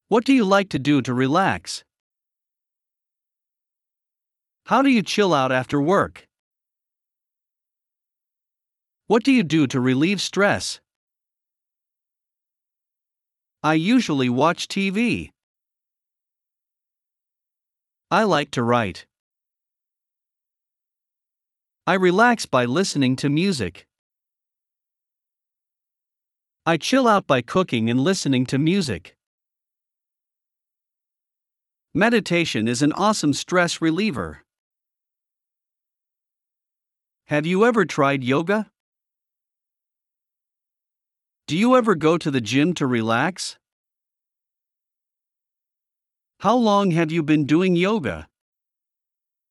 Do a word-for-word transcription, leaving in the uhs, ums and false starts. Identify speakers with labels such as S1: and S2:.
S1: What do you like to do to relax? How do you chill out after work? What do you do to relieve stress? I usually watch T V. I like to write. I relax by listening to music. I chill out by cooking and listening to music. Meditation is an awesome stress reliever. Have you ever tried yoga? Do you ever go to the gym to relax? How long have you been doing yoga?